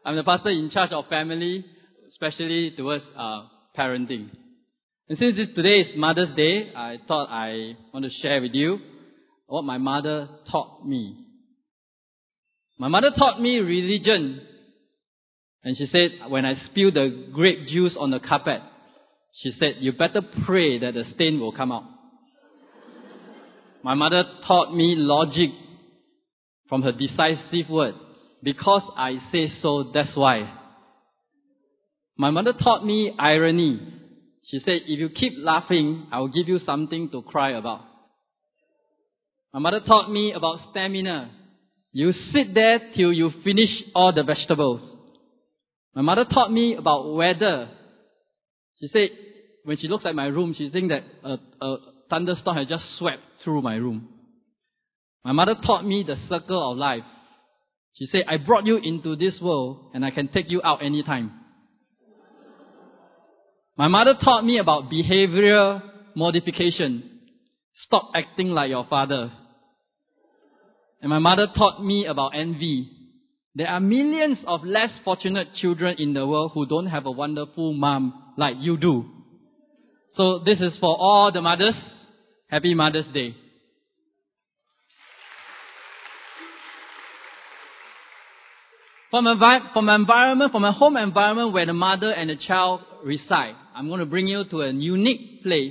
I'm the pastor in charge of family, especially towards parenting. And since today is Mother's Day, I thought I want to share with you what my mother taught me. My mother taught me religion. And she said, when I spill the grape juice on the carpet, she said, you better pray that the stain will come out. My mother taught me logic from her decisive word. Because I say so, that's why. My mother taught me irony. She said, if you keep laughing, I will give you something to cry about. My mother taught me about stamina. You sit there till you finish all the vegetables. My mother taught me about weather. She said, when she looks at my room, she thinks that a thunderstorm has just swept through my room. My mother taught me the circle of life. She said, I brought you into this world and I can take you out anytime. My mother taught me about behavioral modification. Stop acting like your father. And my mother taught me about envy. There are millions of less fortunate children in the world who don't have a wonderful mom like you do. So this is for all the mothers. Happy Mother's Day. From a home environment where the mother and the child reside, I'm going to bring you to a unique place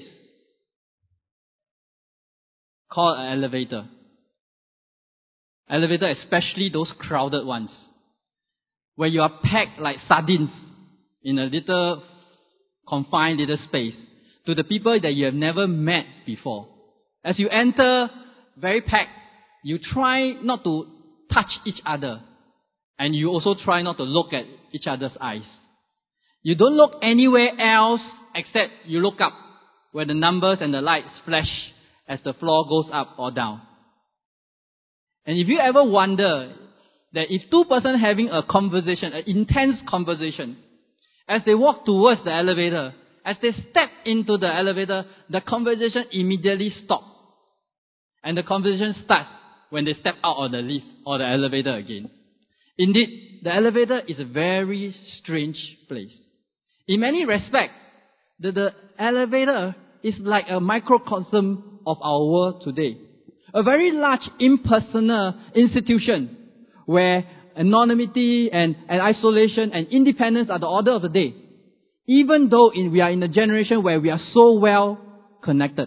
called an elevator. Elevator, especially those crowded ones, where you are packed like sardines in a little confined little space to the people that you have never met before. As you enter, very packed, you try not to touch each other. And you also try not to look at each other's eyes. You don't look anywhere else except you look up where the numbers and the lights flash as the floor goes up or down. And if you ever wonder that if two persons having a conversation, an intense conversation, as they walk towards the elevator, as they step into the elevator, the conversation immediately stops. And the conversation starts when they step out of the lift or the elevator again. Indeed, the elevator is a very strange place. In many respects, the elevator is like a microcosm of our world today. A very large impersonal institution where anonymity and isolation and independence are the order of the day. Even though we are in a generation where we are so well connected.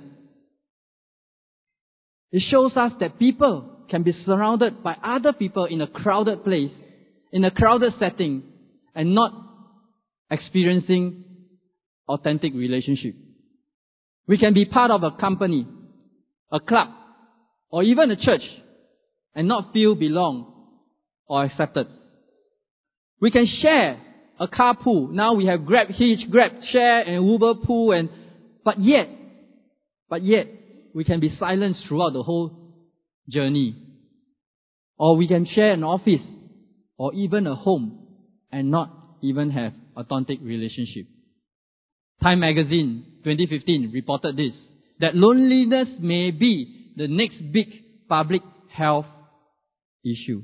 It shows us that people can be surrounded by other people in a crowded place, in a crowded setting, and not experiencing authentic relationship. We can be part of a company, a club, or even a church, and not feel belong or accepted. We can share a carpool. Now we have Grab Hitch, Grab Share, and Uber Pool, but yet, we can be silenced throughout the whole journey. Or we can share an office or even a home and not even have authentic relationship. Time Magazine 2015 reported this, that loneliness may be the next big public health issue.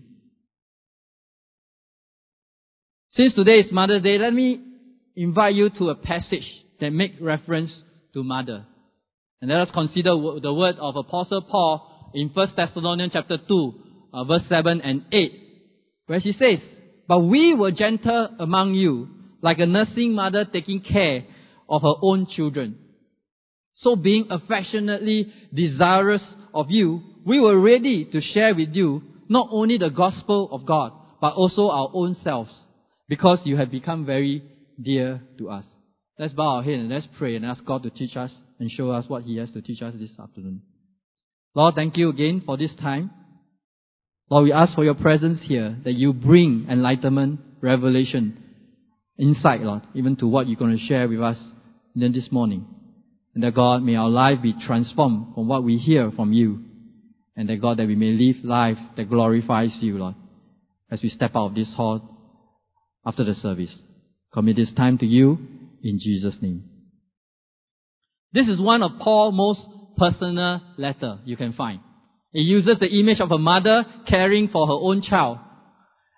Since today is Mother's Day, let me invite you to a passage that makes reference to mother. And let us consider the word of Apostle Paul in 1 Thessalonians chapter 2, verse 7 and 8, where he says, but we were gentle among you, like a nursing mother taking care of her own children. So being affectionately desirous of you, we were ready to share with you not only the gospel of God, but also our own selves, because you have become very dear to us. Let's bow our head and let's pray and ask God to teach us and show us what He has to teach us this afternoon. Lord, thank you again for this time. Lord, we ask for your presence here, that you bring enlightenment, revelation, insight, Lord, even to what you're going to share with us this morning. And that God, may our life be transformed from what we hear from you. And that God, that we may live life that glorifies you, Lord, as we step out of this hall after the service. Commit this time to you in Jesus' name. This is one of Paul's most personal letter you can find. It uses the image of a mother caring for her own child.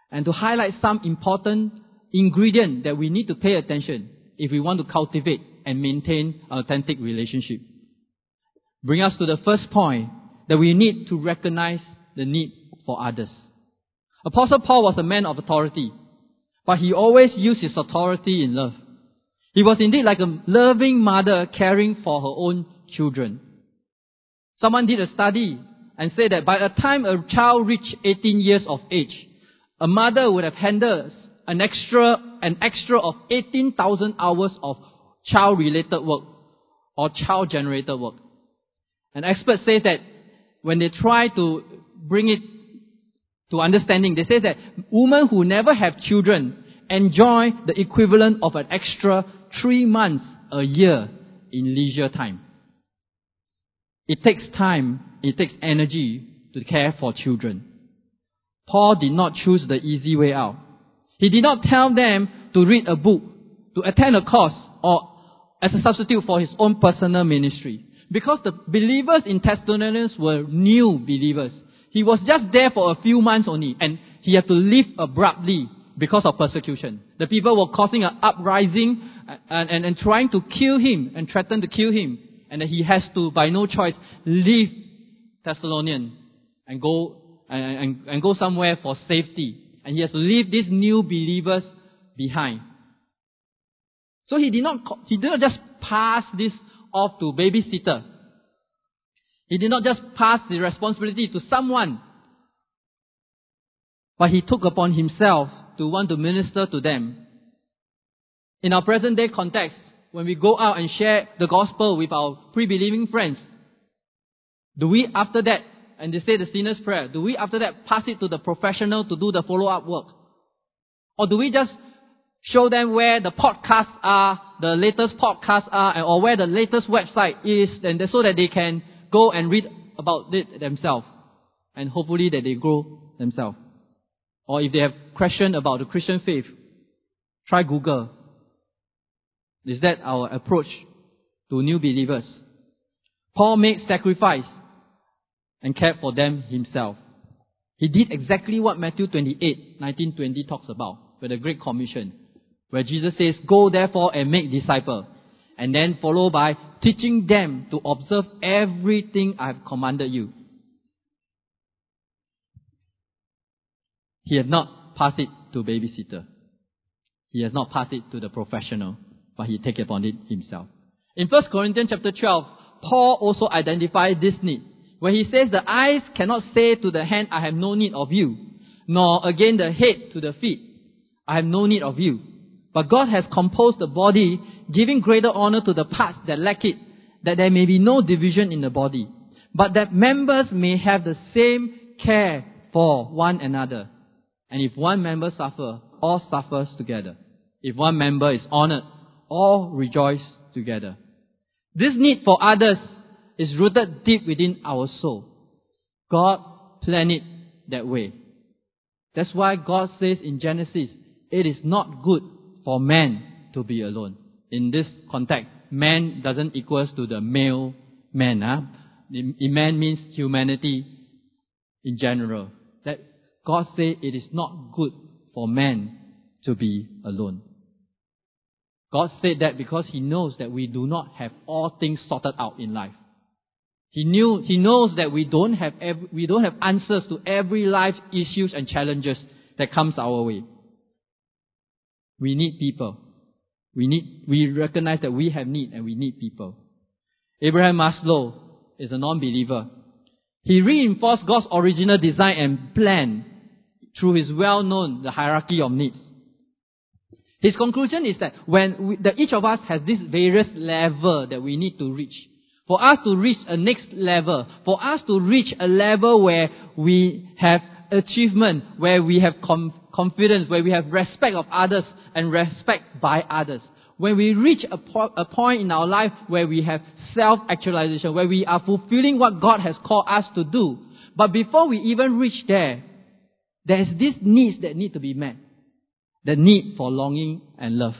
and to highlight some important ingredient that we need to pay attention if we want to cultivate and maintain an authentic relationship. Bring us to the first point, that we need to recognize the need for others. Apostle Paul was a man of authority, but he always used his authority in love. He was indeed like a loving mother caring for her own children. Someone did a study and said that by the time a child reached 18 years of age, a mother would have handled an extra of 18,000 hours of child-related work or child-generated work. An expert says that when they try to bring it to understanding, they say that women who never have children enjoy the equivalent of an extra 3 months a year in leisure time. It takes time, it takes energy to care for children. Paul did not choose the easy way out. He did not tell them to read a book, to attend a course, or as a substitute for his own personal ministry. Because the believers in Thessalonians were new believers. He was just there for a few months only, and he had to leave abruptly because of persecution. The people were causing an uprising and trying to kill him and threaten to kill him. And he has to, by no choice, leave Thessalonian and go somewhere for safety. And he has to leave these new believers behind. So he did not just pass this off to babysitter. He did not just pass the responsibility to someone, but he took upon himself to want to minister to them. In our present day context, when we go out and share the gospel with our pre-believing friends, do we after that, and they say the sinner's prayer, do we after that pass it to the professional to do the follow-up work? Or do we just show them where the podcasts are, the latest podcasts are, or where the latest website is, and so that they can go and read about it themselves, and hopefully that they grow themselves? Or if they have questions about the Christian faith, try Google. Is that our approach to new believers? Paul made sacrifice and cared for them himself. He did exactly what Matthew 28:19-20 talks about, with the Great Commission, where Jesus says, "Go therefore and make disciples," and then followed by teaching them to observe everything I have commanded you. He has not passed it to babysitter. He has not passed it to the professional, but he take upon it himself. In 1 Corinthians chapter 12, Paul also identified this need, where he says, "The eyes cannot say to the hand, I have no need of you, nor again the head to the feet, I have no need of you. But God has composed the body, giving greater honor to the parts that lack it, that there may be no division in the body, but that members may have the same care for one another. And if one member suffer, all suffers together. If one member is honored, all rejoice together." This need for others is rooted deep within our soul. God planned it that way. That's why God says in Genesis, it is not good for man to be alone. In this context, man doesn't equal to the male man. Man means humanity in general. That God says it is not good for man to be alone. God said that because He knows that we do not have all things sorted out in life. He knows that we don't have answers to every life issues and challenges that comes our way. We need people. We recognize that we have need and we need people. Abraham Maslow is a non-believer. He reinforced God's original design and plan through his well-known the hierarchy of needs. His conclusion is that that each of us has this various level that we need to reach. For us to reach a next level, for us to reach a level where we have achievement, where we have confidence, where we have respect of others and respect by others. When we reach a point in our life where we have self-actualization, where we are fulfilling what God has called us to do. But before we even reach there is these needs that need to be met. The need for longing and love.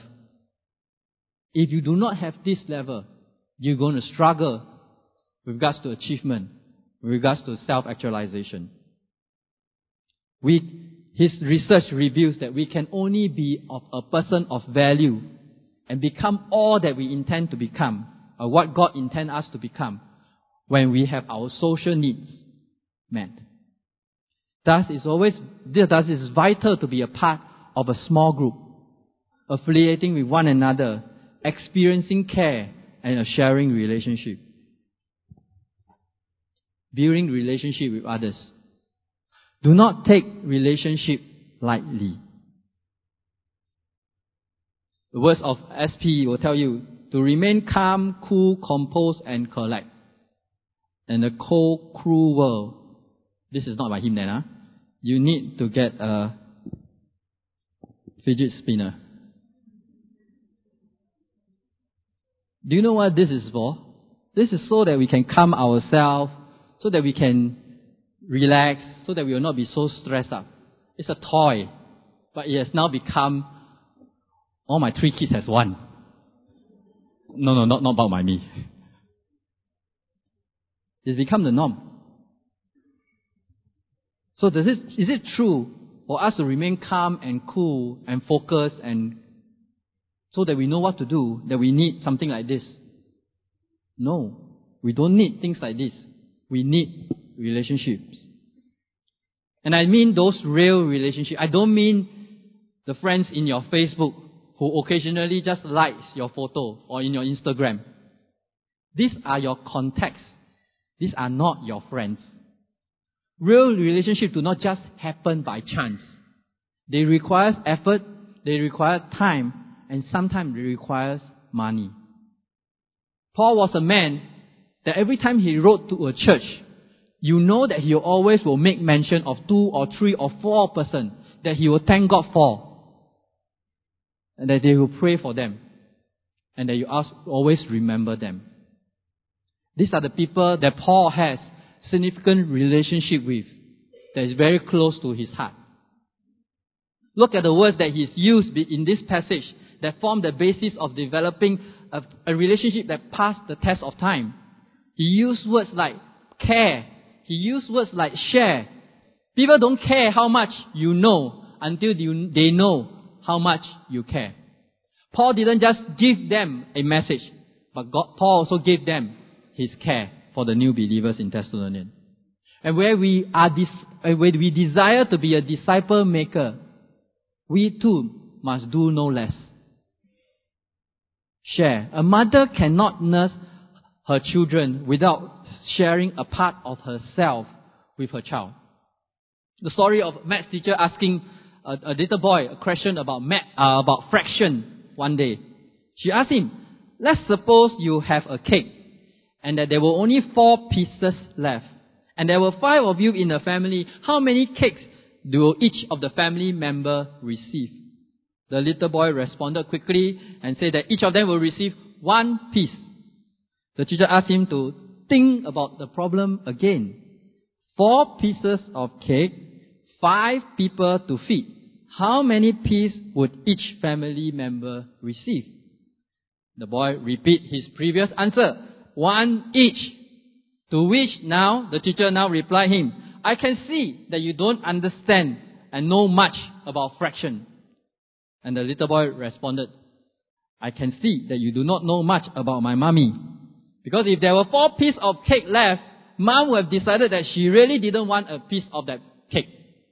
If you do not have this level, you're going to struggle with regards to achievement, with regards to self-actualization. We his research reveals that we can only be of a person of value and become all that we intend to become, or what God intends us to become, when we have our social needs met. Thus, it's vital to be a part of a small group, affiliating with one another, experiencing care and a sharing relationship. Building relationship with others. Do not take relationship lightly. The words of SP will tell you to remain calm, cool, composed, and collect. In a cold, cruel world, this is not by him then, you need to get a fidget spinner. Do you know what this is for? This is so that we can calm ourselves, so that we can relax, so that we will not be so stressed out. It's a toy, but it has now become, all my 3 kids has one. No, not about my me. It's become the norm. So is it true for us to remain calm and cool and focused and so that we know what to do, that we need something like this? No, we don't need things like this. We need relationships. And I mean those real relationships. I don't mean the friends in your Facebook who occasionally just likes your photo or in your Instagram. These are your contacts. These are not your friends. Real relationships do not just happen by chance. They require effort, they require time, and sometimes they require money. Paul was a man that every time he wrote to a church, you know that he always will make mention of 2 or 3 or 4 persons that he will thank God for. And that they will pray for them. And that you always remember them. These are the people that Paul has significant relationship with, that is very close to his heart. Look at the words that he's used in this passage that form the basis of developing a relationship that passed the test of time. He used words like care. He used words like share. People don't care how much you know until they know how much you care. Paul didn't just give them a message, but Paul also gave them his care for the new believers in Thessalonians. And where we desire to be a disciple maker, we too must do no less. Share. A mother cannot nurse her children without sharing a part of herself with her child. The story of Matt's teacher asking a little boy a question about fraction one day. She asked him, let's suppose you have a cake and that there were only 4 pieces left, and there were 5 of you in the family. How many cakes do each of the family member receive? The little boy responded quickly and said that each of them will receive 1 piece. The teacher asked him to think about the problem again. 4 pieces of cake, 5 people to feed. How many pieces would each family member receive? The boy repeated his previous answer, 1 each. To which now, the teacher now replied him, I can see that you don't understand and know much about fraction. And the little boy responded, I can see that you do not know much about my mommy. Because if there were 4 pieces of cake left, Mom would have decided that she really didn't want a piece of that cake.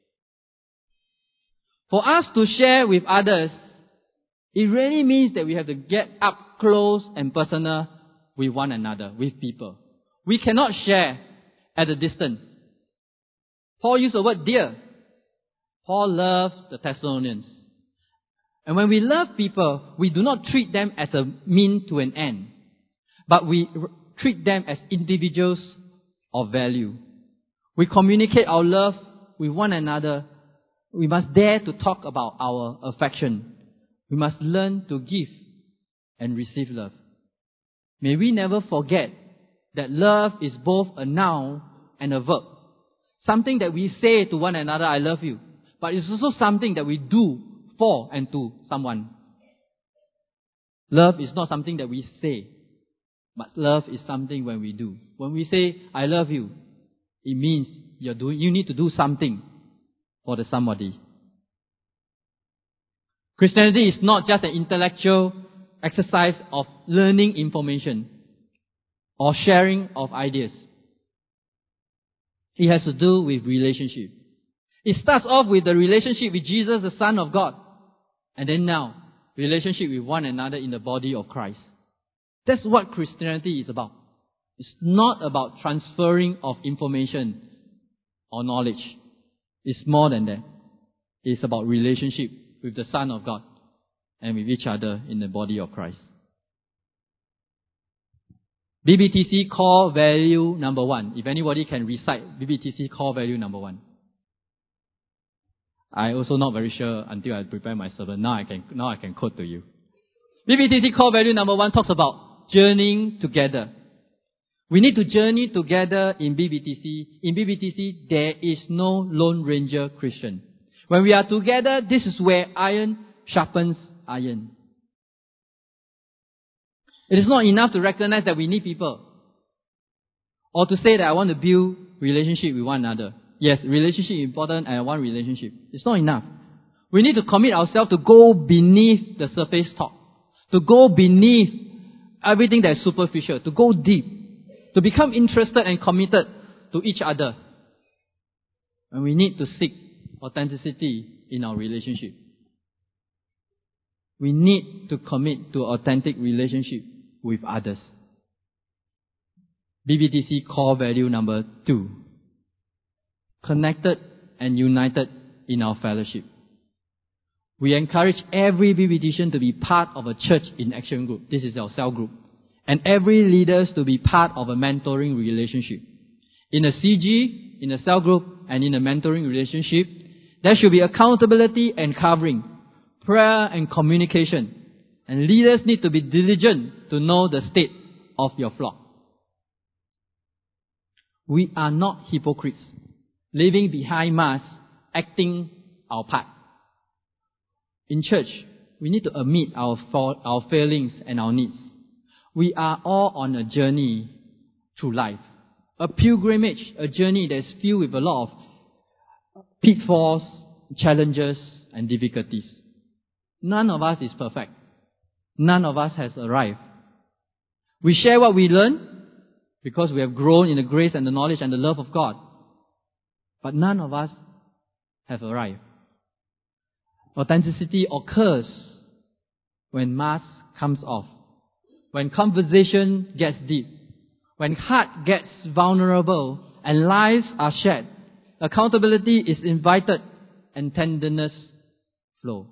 For us to share with others, it really means that we have to get up close and personal with one another, with people. We cannot share at a distance. Paul used the word dear. Paul loves the Thessalonians. And when we love people, we do not treat them as a mean to an end, but we treat them as individuals of value. We communicate our love with one another. We must dare to talk about our affection. We must learn to give and receive love. May we never forget that love is both a noun and a verb. Something that we say to one another, I love you. But it's also something that we do for and to someone. Love is not something that we say, but love is something when we do. When we say, I love you, it means you need to do something for the somebody. Christianity is not just an intellectual exercise of learning information or sharing of ideas. It has to do with relationship. It starts off with the relationship with Jesus, the Son of God. And then now, relationship with one another in the body of Christ. That's what Christianity is about. It's not about transferring of information or knowledge. It's more than that. It's about relationship with the Son of God and with each other in the body of Christ. BBTC core value number 1. If anybody can recite BBTC core value number 1. I also not very sure until I prepare my sermon. Now I can quote to you. BBTC core value number 1 talks about journeying together. We need to journey together in BBTC. In BBTC, there is no Lone Ranger Christian. When we are together, this is where iron sharpens iron. It is not enough to recognize that we need people, or to say that I want to build relationship with one another. Yes, relationship is important and I want relationship. It's not enough. We need to commit ourselves to go beneath the surface talk, to go beneath everything that is superficial, to go deep, to become interested and committed to each other. And we need to seek authenticity in our relationship. We need to commit to authentic relationship with others. BBTC core value number 2. Connected and united in our fellowship. We encourage every BBTian to be part of a church in action group. This is our cell group. And every leaders to be part of a mentoring relationship. In a CG, in a cell group, and in a mentoring relationship, there should be accountability and covering, prayer and communication. And leaders need to be diligent to know the state of your flock. We are not hypocrites, leaving behind masks, acting our part. In church, we need to admit our failings and our needs. We are all on a journey through life. A pilgrimage, a journey that is filled with a lot of pitfalls, challenges, and difficulties. None of us is perfect. None of us has arrived. We share what we learn because we have grown in the grace and the knowledge and the love of God. But none of us have arrived. Authenticity occurs when mask comes off, when conversation gets deep, when heart gets vulnerable and lives are shared. Accountability is invited and tenderness flow.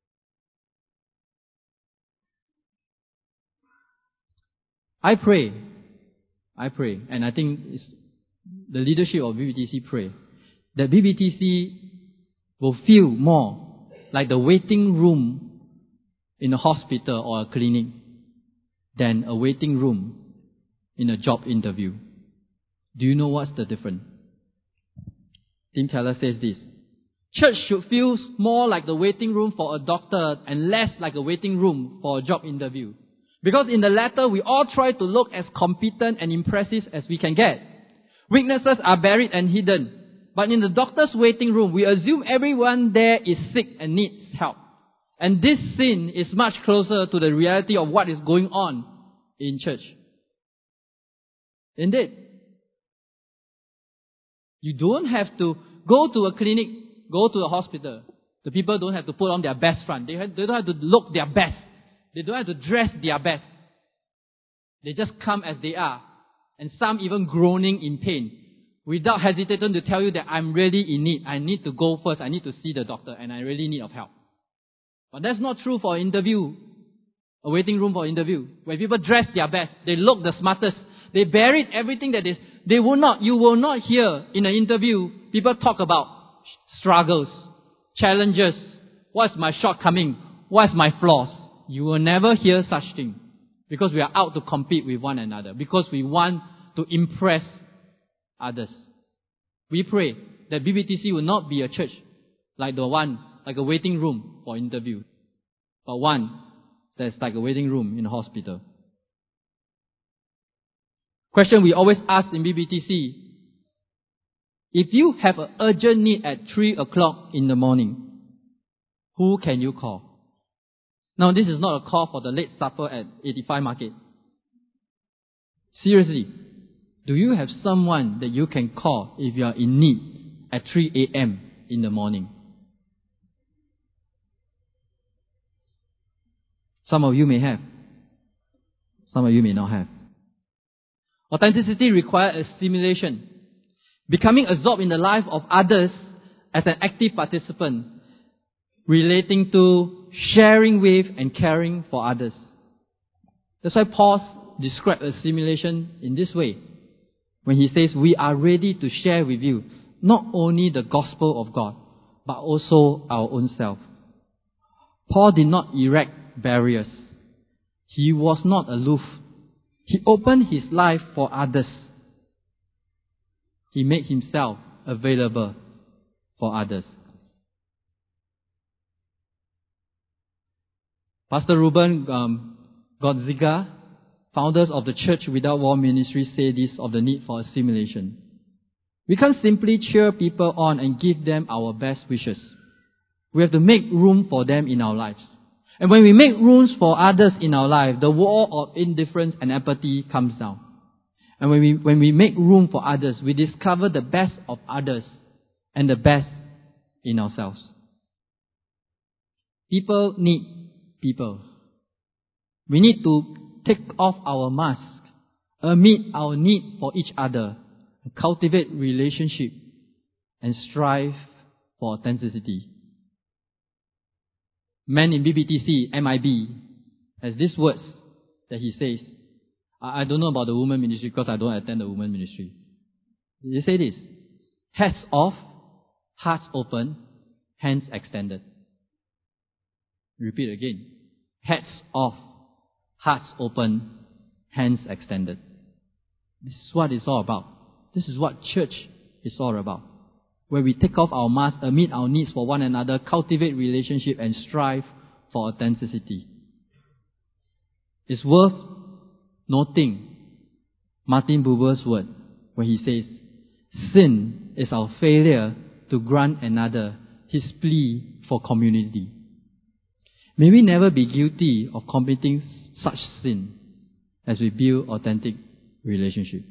I pray, and I think the leadership of BBTC pray, that BBTC will feel more like the waiting room in a hospital or a clinic than a waiting room in a job interview. Do you know what's the difference? Tim Keller says this: church should feel more like the waiting room for a doctor and less like a waiting room for a job interview. Because in the latter, we all try to look as competent and impressive as we can get. Weaknesses are buried and hidden. But in the doctor's waiting room, we assume everyone there is sick and needs help. And this scene is much closer to the reality of what is going on in church. Indeed. You don't have to go to a clinic, go to a hospital. The people don't have to put on their best front. They don't have to look their best. They don't have to dress their best. They just come as they are. And some even groaning in pain, without hesitating to tell you that I'm really in need. I need to go first. I need to see the doctor and I really need of help. But that's not true for an interview, a waiting room for interview. When people dress their best, they look the smartest. They buried everything that is. You will not hear in an interview people talk about struggles, challenges, what's my shortcoming, what's my flaws. You will never hear such thing. Because we are out to compete with one another. Because we want to impress others. We pray that BBTC will not be a church like a waiting room for interview, but one that's like a waiting room in a hospital. Question we always ask in BBTC: if you have an urgent need at 3 o'clock in the morning, who can you call? Now, this is not a call for the late supper at 85 Market. Seriously, do you have someone that you can call if you are in need at 3 a.m. in the morning? Some of you may have. Some of you may not have. Authenticity requires assimilation. Becoming absorbed in the life of others as an active participant, relating to, sharing with, and caring for others. That's why Paul described assimilation in this way, when he says, we are ready to share with you not only the gospel of God, but also our own self. Paul did not erect barriers. He was not aloof. He opened his life for others. He made himself available for others. Pastor Ruben Godziga, founders of the Church Without Wall Ministry, say this of the need for assimilation. We can't simply cheer people on and give them our best wishes. We have to make room for them in our lives. And when we make rooms for others in our life, the wall of indifference and apathy comes down. And when we make room for others, we discover the best of others and the best in ourselves. People need people. We need to take off our mask, admit our need for each other, cultivate relationship, and strive for authenticity. Man in BBTC, MIB, has these words that he says. I don't know about the women ministry because I don't attend the women ministry. They say this: hats off, hearts open, hands extended. Repeat again. Hats off, hearts open, hands extended. This is what it's all about. This is what church is all about. Where we take off our mask, admit our needs for one another, cultivate relationship, and strive for authenticity. It's worth noting Martin Buber's word when he says, sin is our failure to grant another his plea for community. May we never be guilty of committing such sin as we build authentic relationship.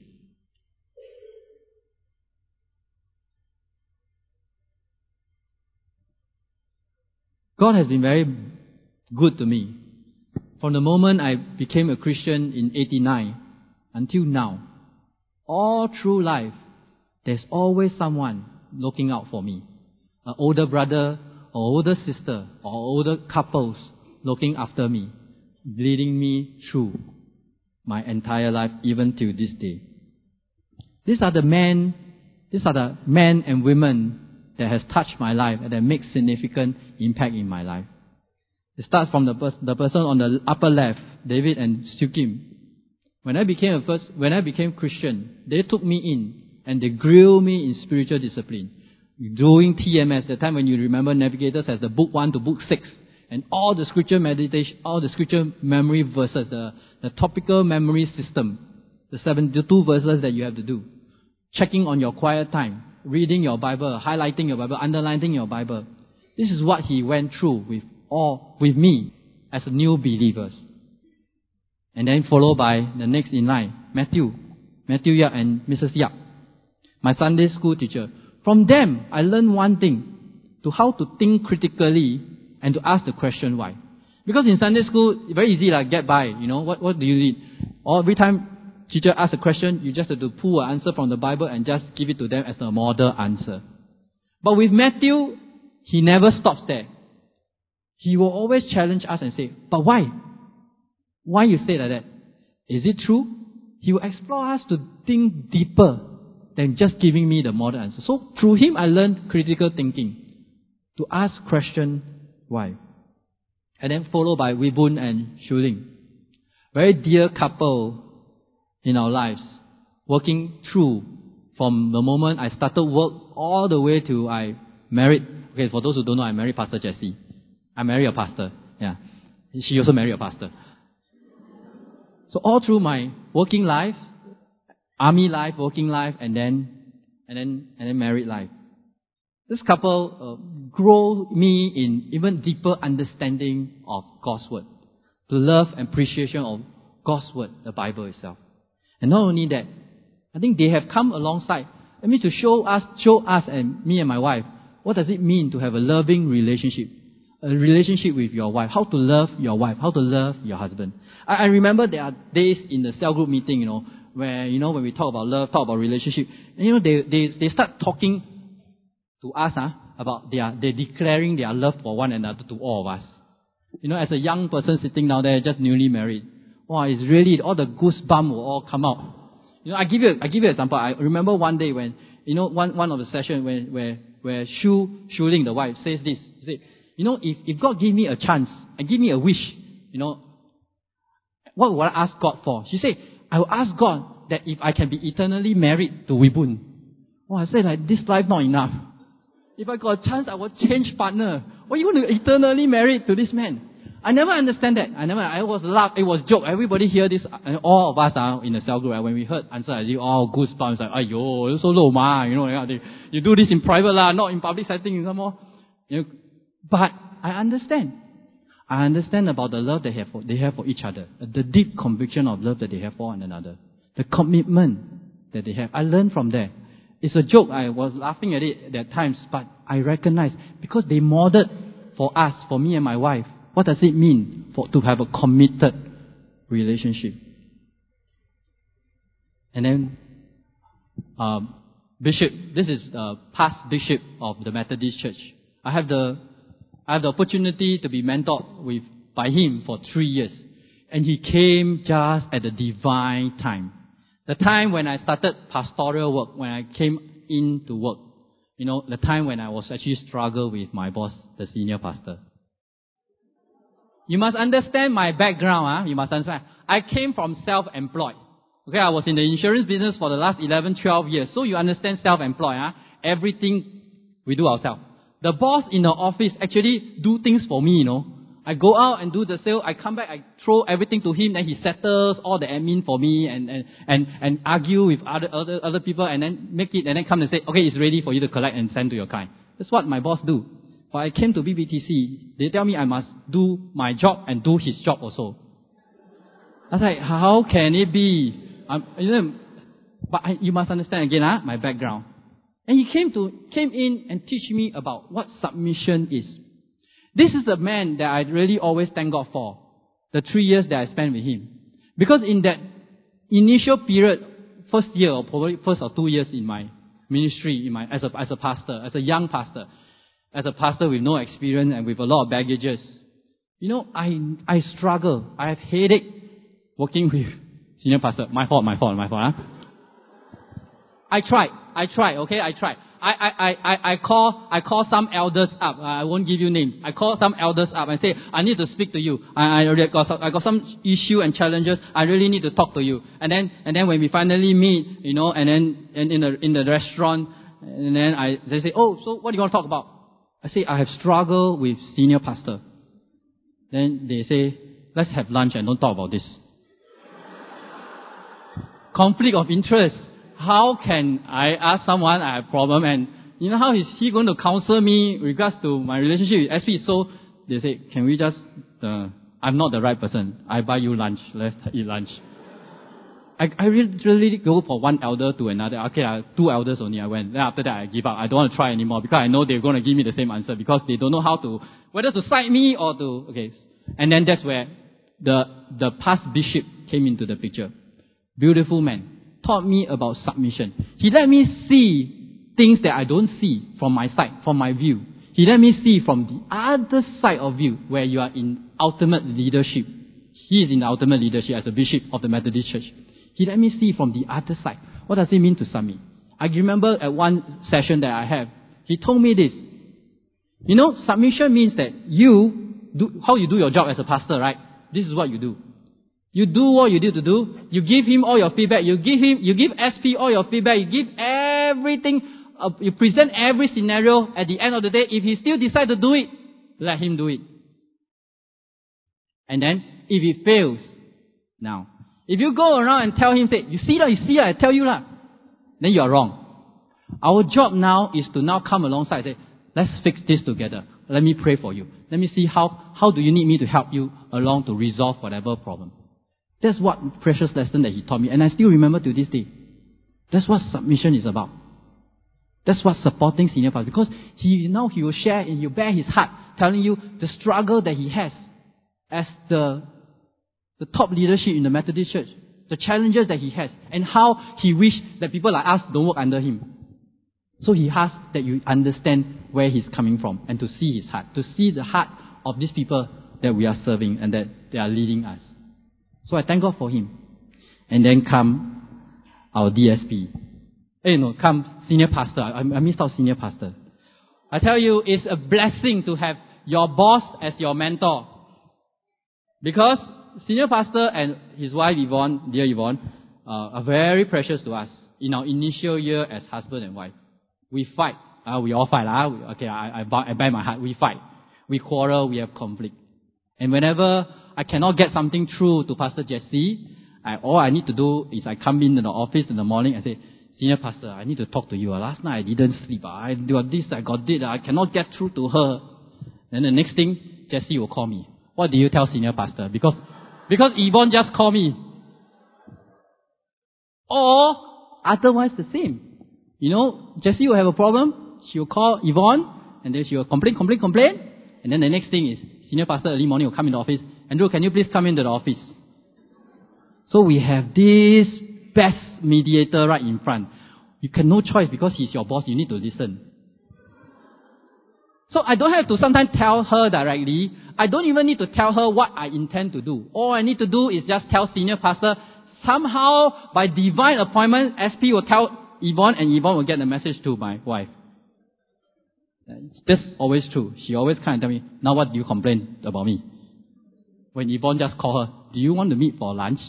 God has been very good to me. From the moment I became a Christian in 89 until now, all through life, there's always someone looking out for me. An older brother or older sister or older couples looking after me, leading me through my entire life, even till this day. These are the men and women that has touched my life and that makes significant impact in my life. It starts from the person on the upper left, David and Siew Kim. When I became Christian, they took me in and they grilled me in spiritual discipline. Doing TMS, the time when you remember Navigators as the book 1 to book 6, and all the scripture meditation, all the scripture memory verses, the topical memory system, the 72 verses that you have to do. Checking on your quiet time, reading your Bible, highlighting your Bible, underlining your Bible. This is what he went through with me as new believers. And then followed by the next in line, Matthew Yap and Mrs. Yap, my Sunday school teacher. From them, I learned one thing, to how to think critically and to ask the question why. Because in Sunday school, it's very easy, get by, what do you need? Or every time teacher asks a question, you just have to pull an answer from the Bible and just give it to them as a model answer. But with Matthew, he never stops there. He will always challenge us and say, but why? Why you say like that? Is it true? He will explore us to think deeper than just giving me the model answer. So through him, I learned critical thinking, to ask question why. And then followed by Wee Boon and Shu Ling. Very dear couple in our lives, working through from the moment I started work all the way to I married. Okay, for those who don't know, I married Pastor Jessie. I married a pastor. Yeah. She also married a pastor. So all through my working life, army life, working life, and then married life. This couple grow me in even deeper understanding of God's Word, to love and appreciation of God's Word, the Bible itself. And not only that, I think they have come alongside, to show us and me and my wife, what does it mean to have a loving relationship? A relationship with your wife. How to love your wife. How to love your husband. I remember there are days in the cell group meeting, where, when we talk about love, talk about relationship, and, they start talking to us, about they're declaring their love for one another to all of us. As a young person sitting down there, just newly married, wow, it's really, all the goosebumps will all come out. I give you an example. I remember one day when, one of the sessions where Shu-Ling, the wife, says this. She said, if God give me a chance and give me a wish, what will I ask God for? She said, I will ask God that if I can be eternally married to Wibun. Oh, I said, this life not enough. If I got a chance, I will change partner. Why you want to eternally married to this man? I never understand that. I was laugh. It was joke. Everybody hear this. All of us are in the cell group. When we heard answer, I did all goosebumps. Like, you're so low, ma. You do this in private lah, not in public setting some more. But I understand. I understand about the love they have for each other. The deep conviction of love that they have for one another. The commitment that they have. I learned from there. It's a joke. I was laughing at it at times, but I recognize because they modeled for us, for me and my wife, what does it mean to have a committed relationship? And then, Bishop, this is past Bishop of the Methodist Church. I have the opportunity to be mentored by him for 3 years. And he came just at the divine time. The time when I started pastoral work, when I came in to work. The time when I was actually struggle with my boss, the senior pastor. You must understand my background, You must understand. I came from self-employed. Okay, I was in the insurance business for the last 11, 12 years. So you understand self-employed, Everything we do ourselves. The boss in the office actually do things for me, I go out and do the sale, I come back, I throw everything to him, then he settles all the admin for me and argue with other people and then make it and then come and say, okay, it's ready for you to collect and send to your client. That's what my boss do. But I came to BBTC, they tell me I must do my job and do his job also. I was like, how can it be? But you must understand again, my background. And he came in and teach me about what submission is. This is a man that I really always thank God for, the 3 years that I spent with him. Because in that initial period, first year or probably first or 2 years in my ministry, as a pastor, as a young pastor, as a pastor with no experience and with a lot of baggages, I struggle. I have headache working with senior pastor. My fault. I tried. I call some elders up. I won't give you names. I call some elders up and say, I need to speak to you. I got some issue and challenges. I really need to talk to you. And then when we finally meet, and then in the restaurant, and then they say, oh, so what do you want to talk about? I say, I have struggled with senior pastor. Then they say, let's have lunch and don't talk about this. Conflict of interest. How can I ask someone I have a problem and how is he going to counsel me in regards to my relationship with SP? So they say, can we just, I'm not the right person. I buy you lunch. Let's eat lunch. I really go for one elder to another. Okay, 2 elders only I went. Then after that I give up. I don't want to try anymore because I know they're going to give me the same answer because they don't know whether to cite me or to, okay. And then that's where the past bishop came into the picture. Beautiful man. Taught me about submission. He let me see things that I don't see from my side, from my view. He let me see from the other side of view where you are in ultimate leadership. He is in ultimate leadership as a bishop of the Methodist Church. He let me see from the other side. What does it mean to submit? I remember at one session that I have, he told me this. Submission means that how you do your job as a pastor, right? This is what you do. You do what you need to do. You give him all your feedback. You give SP all your feedback. You give everything. You present every scenario. At the end of the day, if he still decides to do it, let him do it. And then, if he fails, now, if you go around and tell him, say, you see, I tell you lah, then you are wrong. Our job now is to now come alongside and say, let's fix this together. Let me pray for you. Let me see how do you need me to help you along to resolve whatever problem. That's what precious lesson that he taught me. And I still remember to this day. That's what submission is about. That's what supporting senior pastor. Because he will share and he'll bear his heart, telling you the struggle that he has as the top leadership in the Methodist Church. The challenges that he has. And how he wished that people like us don't work under him. So he asks that you understand where he's coming from and to see his heart, to see the heart of these people that we are serving and that they are leading us. So I thank God for him. And then come our DSP. Come senior pastor. I missed out senior pastor. I tell you, it's a blessing to have your boss as your mentor. Because senior pastor and his wife Yvonne, dear Yvonne, are very precious to us in our initial year as husband and wife. We fight. We all fight. I bear my heart. We fight. We quarrel. We have conflict. And whenever I cannot get something through to Pastor Jesse, all I need to do is I come in the office in the morning and say, Senior Pastor, I need to talk to you. Last night I didn't sleep. I got this, I got that. I cannot get through to her. Then the next thing, Jesse will call me. What do you tell Senior Pastor? Because Yvonne just called me. Or otherwise the same. Jessie will have a problem, she will call Yvonne, and then she will complain, and then the next thing is, Senior Pastor early morning will come in the office, Andrew, can you please come into the office? So we have this best mediator right in front. You can no choice because he's your boss, you need to listen. So I don't have to sometimes tell her directly, I don't even need to tell her what I intend to do. All I need to do is just tell Senior Pastor, somehow by divine appointment, SP will tell Yvonne, and Yvonne will get the message to my wife. That's always true. She always kind of tell me, now what do you complain about me? When Yvonne just call her, do you want to meet for lunch?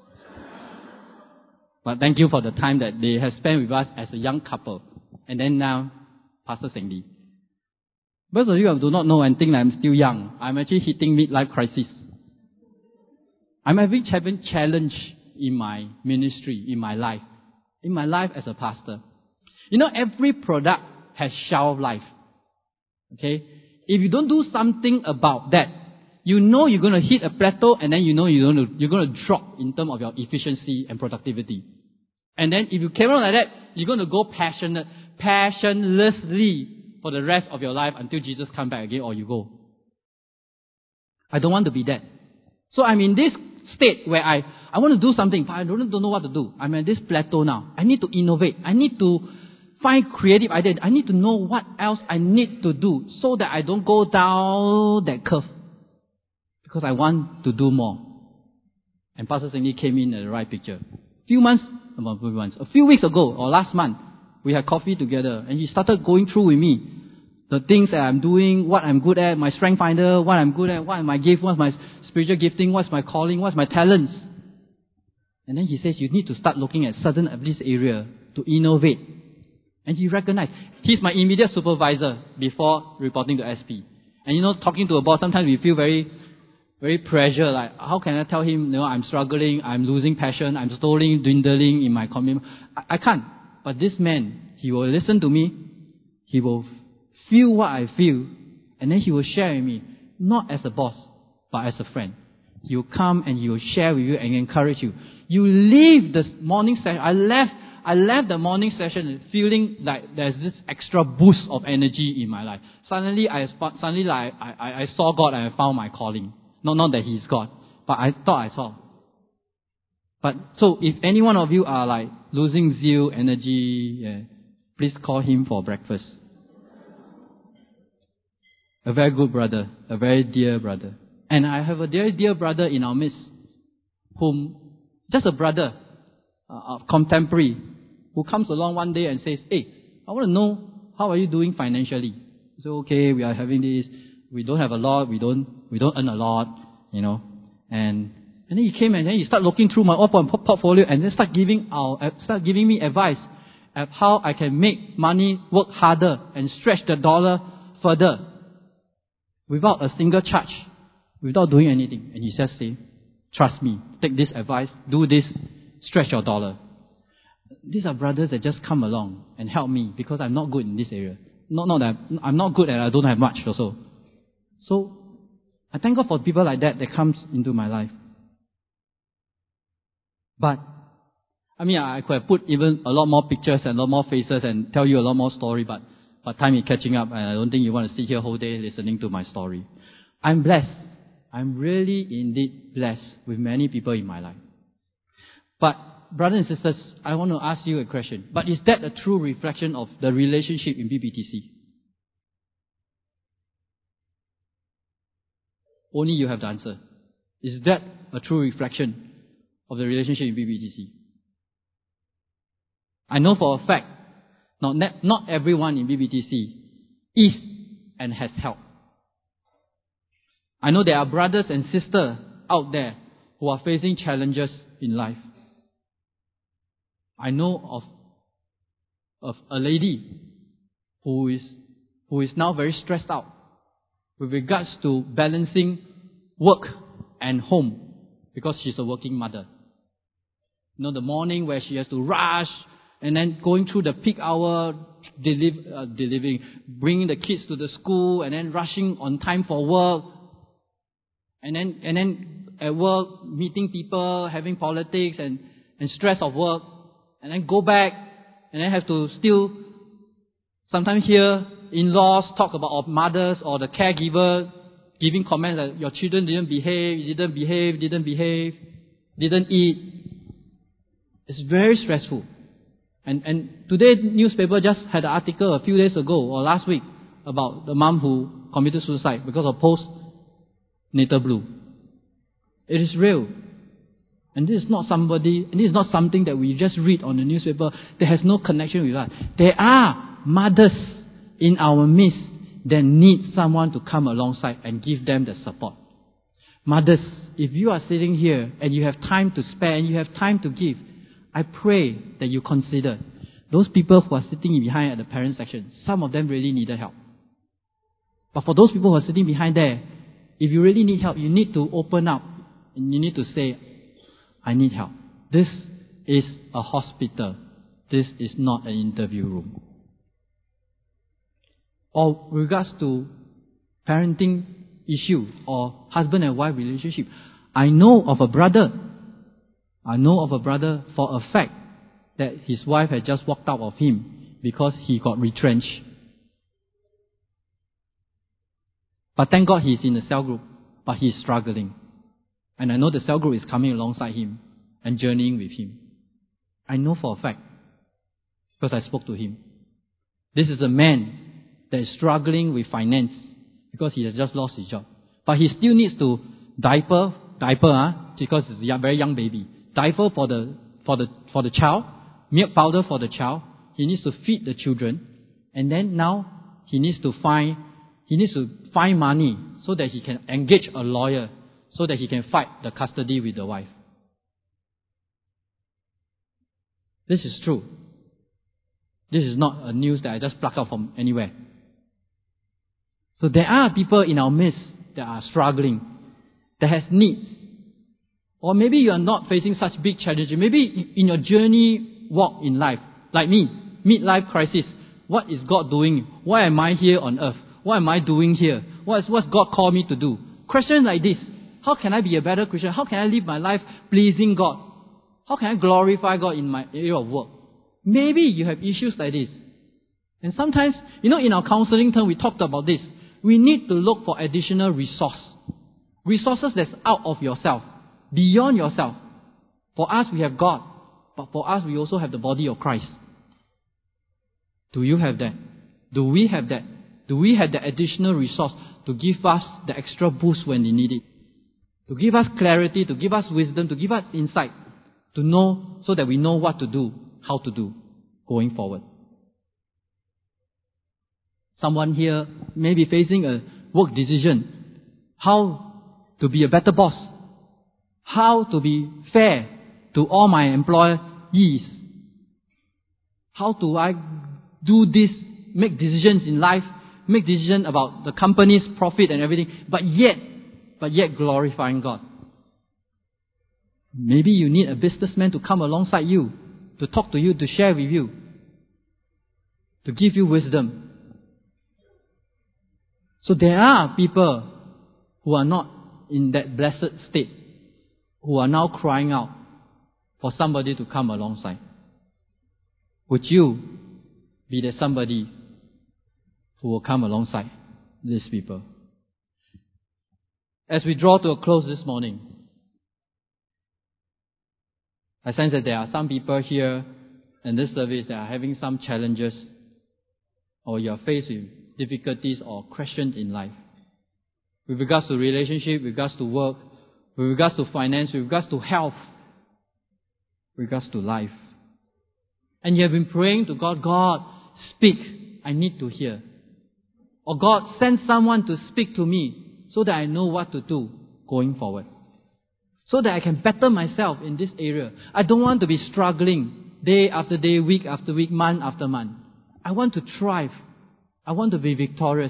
But thank you for the time that they have spent with us as a young couple. And then now, Pastor Sengdi. Most of you do not know and think I'm still young. I'm actually hitting midlife crisis. I'm having challenge in my ministry, in my life as a pastor. Every product has shelf life. Okay? If you don't do something about that, you're going to hit a plateau and then you're going to drop in terms of your efficiency and productivity. And then if you carry on like that, you're going to go passionlessly for the rest of your life until Jesus comes back again or you go. I don't want to be that. So I'm in this state where I want to do something, but I don't know what to do. I'm at this plateau now. I need to innovate. I need to find creative ideas. I need to know what else I need to do so that I don't go down that curve. Because I want to do more. And Pastor Cindy came in at the right picture. A few weeks ago or last month, we had coffee together and he started going through with me the things that I'm doing, what I'm good at, my strength finder, what I'm good at, what my gift, what's my spiritual gifting, what's my calling, what's my talents. And then he says, you need to start looking at certain of this area to innovate. And he recognized, he's my immediate supervisor before reporting to SP. And talking to a boss, sometimes we feel very, very pressure, like, how can I tell him, I'm struggling, I'm losing passion, I'm slowly dwindling in my commitment. I can't. But this man, he will listen to me, he will feel what I feel, and then he will share with me, not as a boss, but as a friend. He will come and he will share with you and encourage you. You leave the morning session. I left the morning session feeling like there's this extra boost of energy in my life. Suddenly I saw God and I found my calling. Not that He's God, but I thought I saw. But so if any one of you are like losing zeal, energy, please call him for breakfast. A very good brother, a very dear brother. And I have a very dear brother in our midst, just a brother, a contemporary, who comes along one day and says, hey, I want to know, how are you doing financially? So, okay, we are having this, we don't have a lot, we don't earn a lot, and then he came and then he started looking through my portfolio and then start giving me advice of how I can make money work harder and stretch the dollar further without a single charge, without doing anything. And he says, trust me, take this advice, do this, stretch your dollar. These are brothers that just come along and help me because I'm not good in this area. Not that I'm not good and I don't have much also. So, I thank God for people like that comes into my life. But, I could have put even a lot more pictures and a lot more faces and tell you a lot more story, but time is catching up and I don't think you want to sit here whole day listening to my story. I'm blessed. I'm really indeed blessed with many people in my life. But, brothers and sisters, I want to ask you a question. But is that a true reflection of the relationship in BBTC? Only you have the answer. Is that a true reflection of the relationship in BBTC? I know for a fact, not everyone in BBTC is and has help. I know there are brothers and sisters out there who are facing challenges in life. I know of a lady who is now very stressed out with regards to balancing work and home because she's a working mother. The morning where she has to rush and then going through the peak hour, delivering, bringing the kids to the school and then rushing on time for work. And then at work, meeting people, having politics and stress of work. And then go back and then have to still sometimes hear in-laws talk about our mothers or the caregiver giving comments that your children didn't behave, didn't eat. It's very stressful. And today's newspaper just had an article a few days ago or last week about the mom who committed suicide because of postnatal blue. It is real. And this is not something that we just read on the newspaper that has no connection with us. There are mothers in our midst that need someone to come alongside and give them the support. Mothers, if you are sitting here and you have time to spare and you have time to give, I pray that you consider those people who are sitting behind at the parent section. Some of them really needed help. But for those people who are sitting behind there, if you really need help, you need to open up and you need to say, I need help. This is a hospital. This is not an interview room. Or with regards to parenting issue or husband and wife relationship, I know of a brother for a fact that his wife had just walked out of him because he got retrenched. But thank God he's in the cell group, but he's struggling. And I know the cell group is coming alongside him and journeying with him. I know for a fact because I spoke to him. This is a man that is struggling with finance because he has just lost his job. But he still needs to diaper, because it's a very young baby. Diaper for the child, milk powder for the child. He needs to feed the children, and then now he needs to find money so that he can engage a lawyer, so that he can fight the custody with the wife. This is true. This is not a news that I just pluck out from anywhere. So there are people in our midst that are struggling, that has needs. Or maybe you are not facing such big challenges. Maybe in your journey walk in life, like me, midlife crisis. What is God doing? Why am I here on earth? What am I doing here? What's God called me to do? Questions like this. How can I be a better Christian? How can I live my life pleasing God? How can I glorify God in my area of work? Maybe you have issues like this. And sometimes, in our counseling term, we talked about this. We need to look for additional resources that's out of yourself, beyond yourself. For us, we have God. But for us, we also have the body of Christ. Do you have that? Do we have that? Do we have the additional resource to give us the extra boost when we need it? To give us clarity, to give us wisdom, to give us insight, to know so that we know what to do, how to do going forward. Someone here may be facing a work decision. How to be a better boss. How to be fair to all my employees. How do I do this, make decisions in life, make decisions about the company's profit and everything, but yet glorifying God. Maybe you need a businessman to come alongside you to talk to you, to share with you, to give you wisdom. So there are people who are not in that blessed state, who are now crying out for somebody to come alongside. Would you be the somebody who will come alongside these people? As we draw to a close this morning, I sense that there are some people here in this service that are having some challenges, or you are faced with difficulties or questions in life. With regards to relationship, with regards to work, with regards to finance, with regards to health, with regards to life. And you have been praying to God, God, speak, I need to hear. Or God, send someone to speak to me so that I know what to do going forward. So that I can better myself in this area. I don't want to be struggling day after day, week after week, month after month. I want to thrive. I want to be victorious.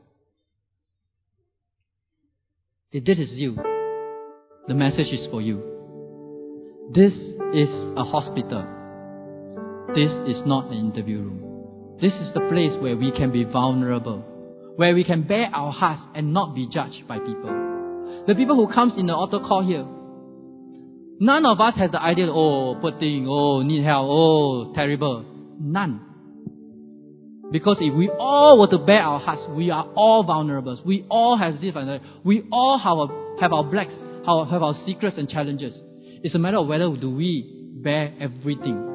If this is you, the message is for you. This is a hospital. This is not an interview room. This is the place where we can be vulnerable, where we can bare our hearts and not be judged by people. The people who comes in the altar call here, none of us has the idea, oh, poor thing, oh, need help, oh, terrible. None. Because if we all were to bare our hearts, we are all vulnerable. We all have different. We all have our blacks, have our secrets and challenges. It's a matter of whether do we bear everything.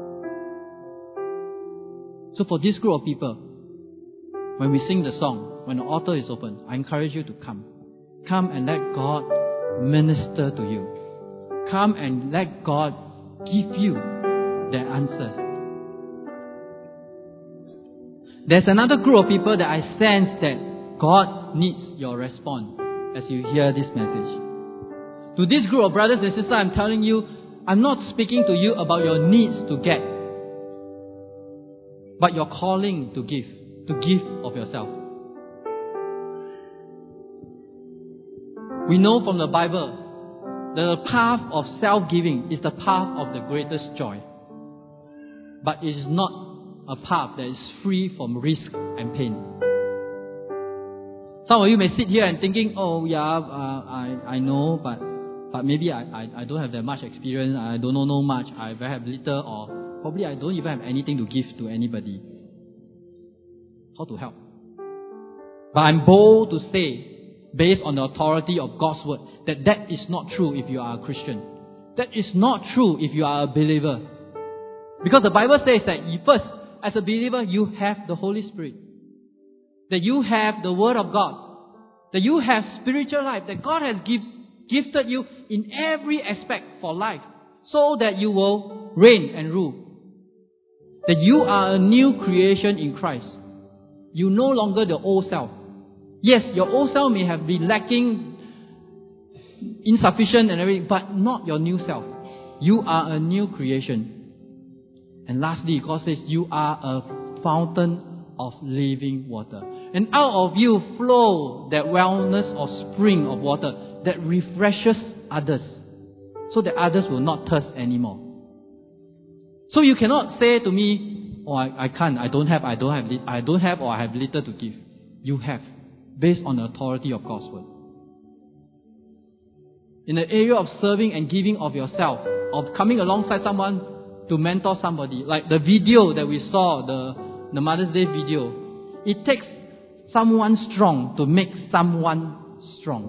So for this group of people, when we sing the song, when the altar is open, I encourage you to come. Come and let God minister to you. Come and let God give you the answer. There's another group of people that I sense that God needs your response as you hear this message. To this group of brothers and sisters, I'm telling you, I'm not speaking to you about your needs to get, but your calling to give of yourself. We know from the Bible that the path of self-giving is the path of the greatest joy. But it is not a path that is free from risk and pain. Some of you may sit here and thinking, oh yeah, I know, but maybe I don't have that much experience, I don't know much, I have little, or probably I don't even have anything to give to anybody. How to help? But I'm bold to say, based on the authority of God's word, that is not true if you are a Christian. That is not true if you are a believer. Because the Bible says that first, as a believer, you have the Holy Spirit. That you have the Word of God. That you have spiritual life. That God has gifted you in every aspect for life. So that you will reign and rule. That you are a new creation in Christ. You no longer the old self. Yes, your old self may have been lacking, insufficient and everything, but not your new self. You are a new creation. And lastly, God says you are a fountain of living water. And out of you flow that wellness or spring of water that refreshes others, so that others will not thirst anymore. So you cannot say to me, oh, I can't, I don't have, or I have little to give. You have, based on the authority of God's word. In the area of serving and giving of yourself, of coming alongside someone to mentor somebody, like the video that we saw, the Mother's Day video, it takes someone strong to make someone strong.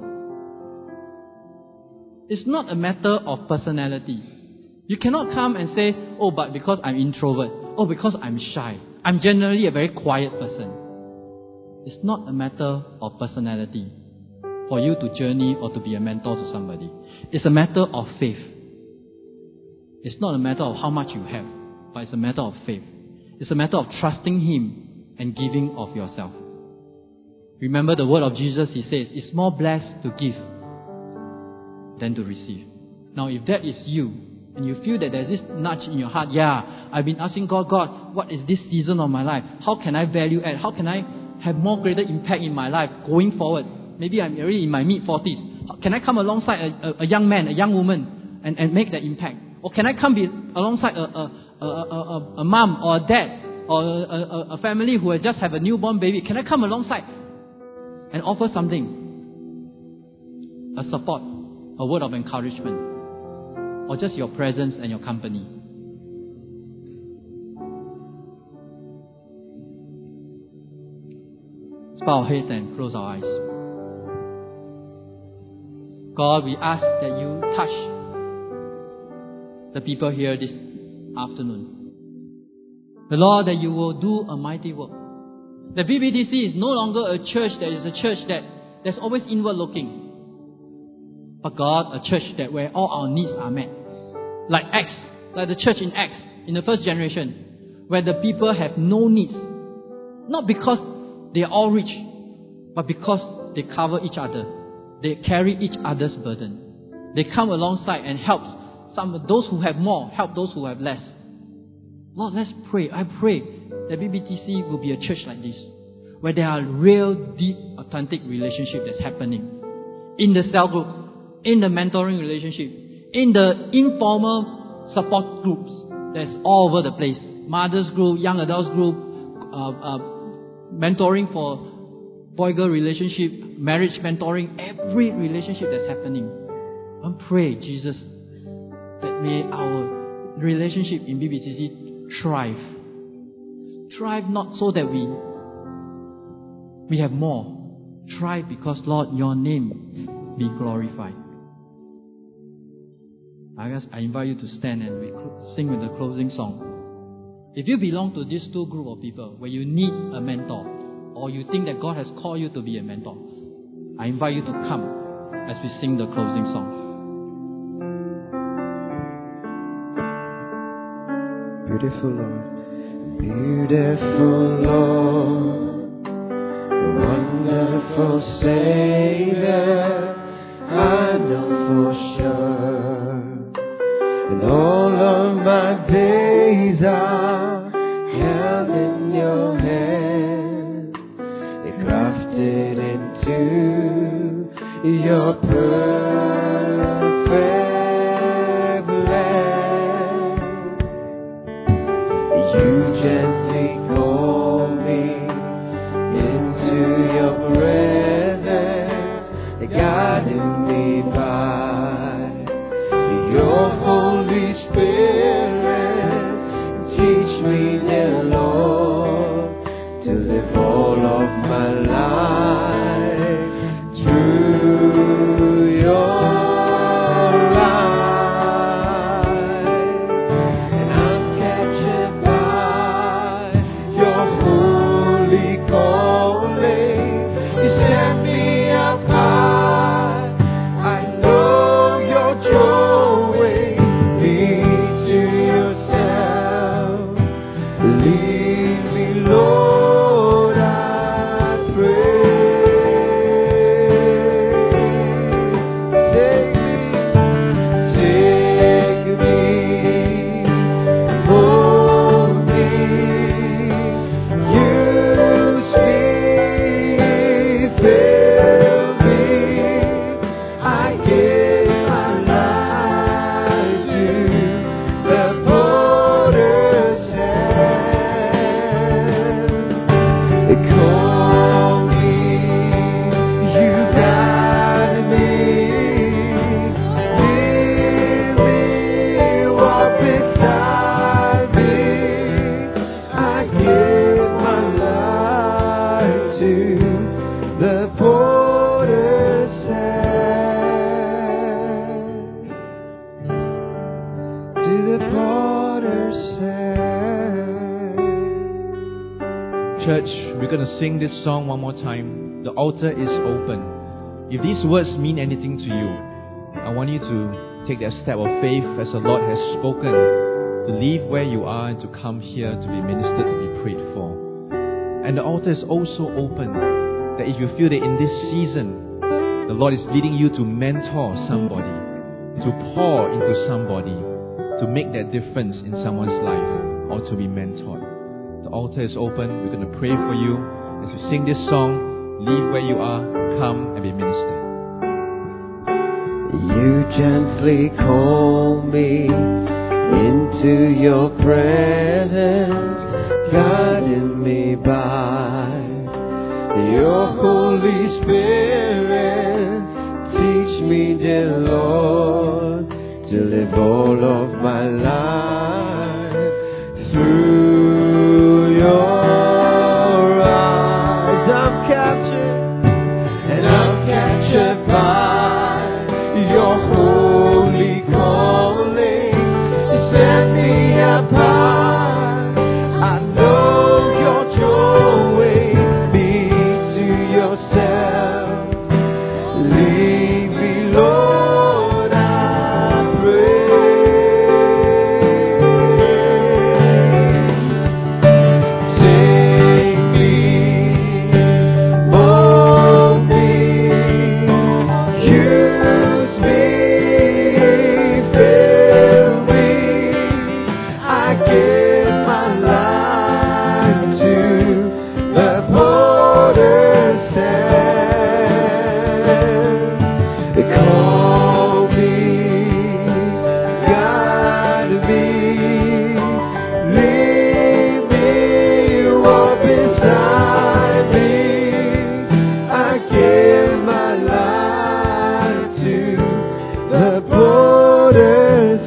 It's not a matter of personality. You cannot come and say, oh, but because I'm introvert, oh, because I'm shy, I'm generally a very quiet person. It's not a matter of personality for you to journey or to be a mentor to somebody. It's a matter of faith. It's not a matter of how much you have, but it's a matter of faith. It's a matter of trusting Him and giving of yourself. Remember the word of Jesus, He says, it's more blessed to give than to receive. Now, if that is you, and you feel that there's this nudge in your heart, yeah, I've been asking God, what is this season of my life? How can I value add? How can I have more greater impact in my life going forward? Maybe I'm already in my mid-40s. Can I come alongside a young man, a young woman, and make that impact? Or can I come alongside a mom or a dad or a family who has just have a newborn baby, can I come alongside and offer something? A support, a word of encouragement, or just your presence and your company. Let's bow our heads and close our eyes. God, we ask that you touch the people here this afternoon. The Lord, that you will do a mighty work. The BBTC is no longer a church that is a church that's always inward looking. But God, a church that where all our needs are met. Like Acts, like the church in Acts, in the first generation, where the people have no needs. Not because they are all rich, but because they cover each other. They carry each other's burden. They come alongside and help those who have more, help those who have less. Lord, let's pray. I pray that BBTC will be a church like this, where there are real, deep, authentic relationships that's happening. In the cell group, in the mentoring relationship, in the informal support groups that's all over the place. Mothers group, young adults group, mentoring for boy-girl relationship, marriage mentoring, every relationship that's happening. I pray, Jesus, that may our relationship in BBTC thrive. Thrive not so that we have more. Thrive because, Lord, your name be glorified. I invite you to stand and we sing with the closing song. If you belong to these two group of people where you need a mentor, or you think that God has called you to be a mentor, I invite you to come as we sing the closing song. Beautiful Lord, beautiful Lord, wonderful Savior, I know for sure. And all of my days are held in your hand, they're crafted into your perfect plan. You gently call me into your presence, guiding me by your Holy Spirit. Teach me, dear Lord, to live all of my life through your life. And I'm captured by your holy calling. You set me up high. I know your joy. Lead to yourself. Lead me, Lord, I pray. Take me, hold me, use me, fill me. I give my life to the potter's hand. Call me, you guide me, lead me, walk beside me. I give my life to the potter's hand, to the potter's hand. Church, we're going to sing this song one more time. The altar is open. If these words mean anything to you, I want you to take that step of faith as the Lord has spoken, to leave where you are and to come here to be ministered, to be prayed for. And the altar is also open, that if you feel that in this season, the Lord is leading you to mentor somebody, to pour into somebody, to make that difference in someone's life, or to be mentored. The altar is open. We're going to pray for you. As you sing this song, leave where you are, come and be ministered. You gently call me into your presence, guiding me by your Holy Spirit. Teach me, dear Lord, to live all of my life through your eyes. I'm captured by your holy calling. You set me apart. I know you're drawing me to yourself. Lead me, Lord, I pray. Take me, mold me, use me, fill me. I give my life to the potter's hand. Call me, guide me, lead me, walk beside me. I give my life to the potter's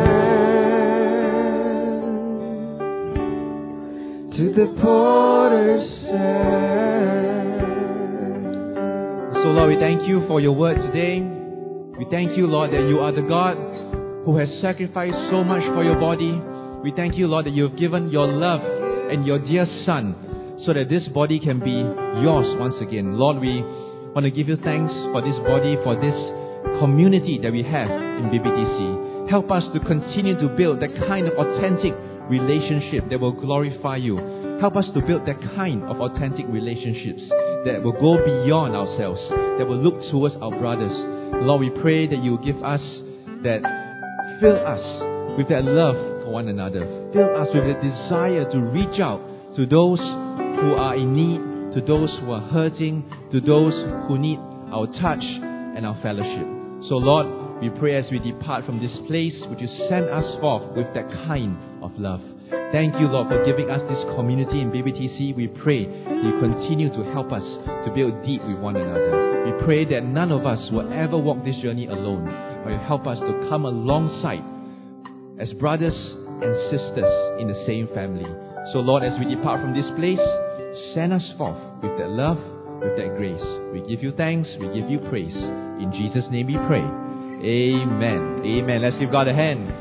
hand. To the potter's hand. So Lord, we thank you for your word today. We thank you, Lord, that you are the God who has sacrificed so much for your body. We thank you, Lord, that you have given your love and your dear Son so that this body can be yours once again. Lord, we want to give you thanks for this body, for this community that we have in BBTC. Help us to continue to build that kind of authentic relationship that will glorify you. Help us to build that kind of authentic relationships that will go beyond ourselves, that will look towards our brothers. Lord, we pray that you give us that, fill us with that love for one another. Fill us with the desire to reach out to those who are in need, to those who are hurting, to those who need our touch and our fellowship. So Lord, we pray as we depart from this place, would you send us forth with that kind of love. Thank you, Lord, for giving us this community in BBTC. We pray that you continue to help us to build deep with one another. We pray that none of us will ever walk this journey alone, but you help us to come alongside as brothers and sisters in the same family. So Lord, as we depart from this place, send us forth with that love, with that grace. We give you thanks, we give you praise. In Jesus' name we pray. Amen. Amen. Let's give God a hand.